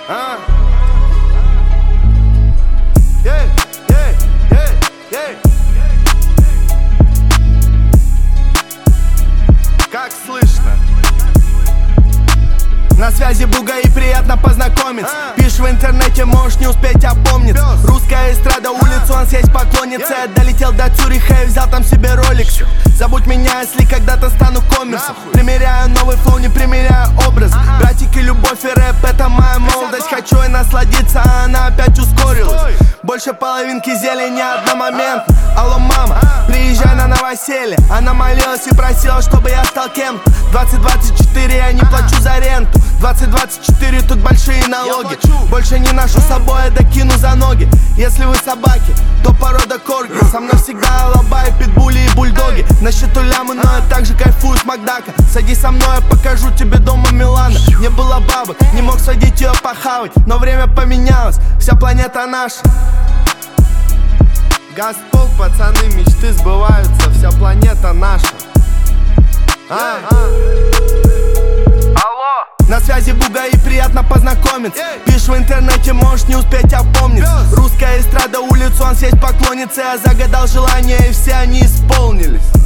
Как слышно? На связи Буга и приятно познакомиться. Пишешь в интернете, можешь не успеть опомниться. Русская эстрада, улицу, он съесть поклонница. Я долетел до Цюриха и взял там себе ролик. Забудь меня, если когда-то стану коммерсом. Примеряю новый флоу, не примеряю образ. Братики, любовь и рэп, это моя молодость. Хочу и насладиться, а она опять ускорилась. Больше половинки зелени одномоментно. Алло, мама, приезжай на новоселье. Она молилась и просила, чтобы я стал кем-то. 2024 я не плачу за ренту. 2024 тут большие налоги. Больше не ношу с собой, я докину за ноги. Если вы собаки, то порода корги. Со мной всегда алабаи, питбули и бульдоги. На счету лямы, но я также кайфую с Макдака. Садись со мной, я покажу тебе дома Милана. Не было бабы, не мог садить ее похавать. Но время поменялось, вся планета наша. Газпол, пацаны, мечты сбываются. Вся планета наша. Алло! На связи Буга и приятно познакомиться. Пишешь в интернете, можешь не успеть опомниться. Русская эстрада, улицу, он съесть поклонница. Я загадал желания и все они исполнились.